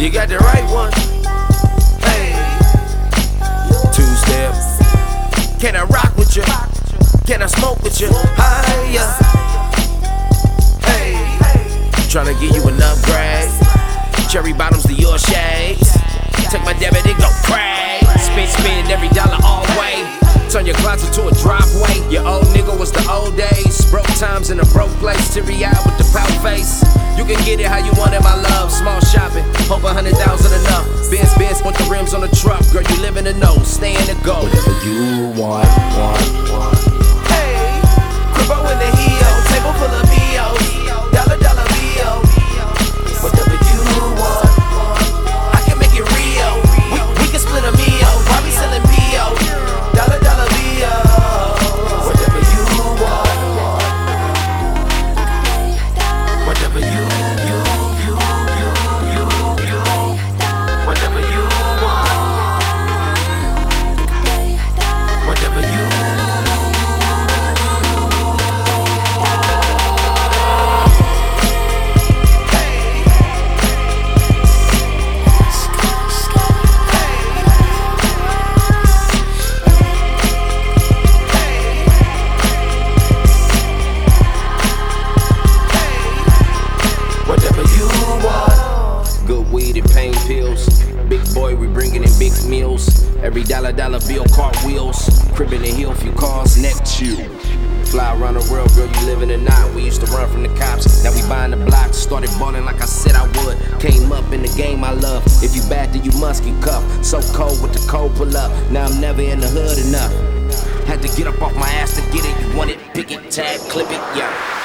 You got the right one. Hey, two-step. Can I rock with you? Can I smoke with you? Higher. Hey, tryna give you an upgrade. Cherry bottoms to your shades. Take my debit and go crazy. Spend every dollar all way. Turn your closet to a driveway. Your old nigga was the old days. Broke times in a broke place. Teary-eyed with the pout face. You can get it how you want it, my love. Small shopping, hope 100,000 enough. Benz with the rims on the truck. Girl, you live in the know, stay in the go. Whatever you want. Hey, cribbo in the heel, table full of bills. Dollar bill. Whatever you want, I can make it real. We can split a meal. Why we selling P.O.? Dollar bill. Whatever you want. Whatever you Whatever you want. Whatever you Good weed and pain pills. Big boy, we bringing in big meals. Every dollar bill, cartwheels. Crib in the hill, few cars, neck chew. Fly around the world, girl, you live in the night. We used to run from the cops, now we buying the blocks. Started balling like I said I would. Came up in the game I love. If you bad, then you must get cuffed. So cold with the cold pull up. Now I'm never in the hood enough. Had to get up off my ass to get it. You want it, pick it, tag, clip it, yeah.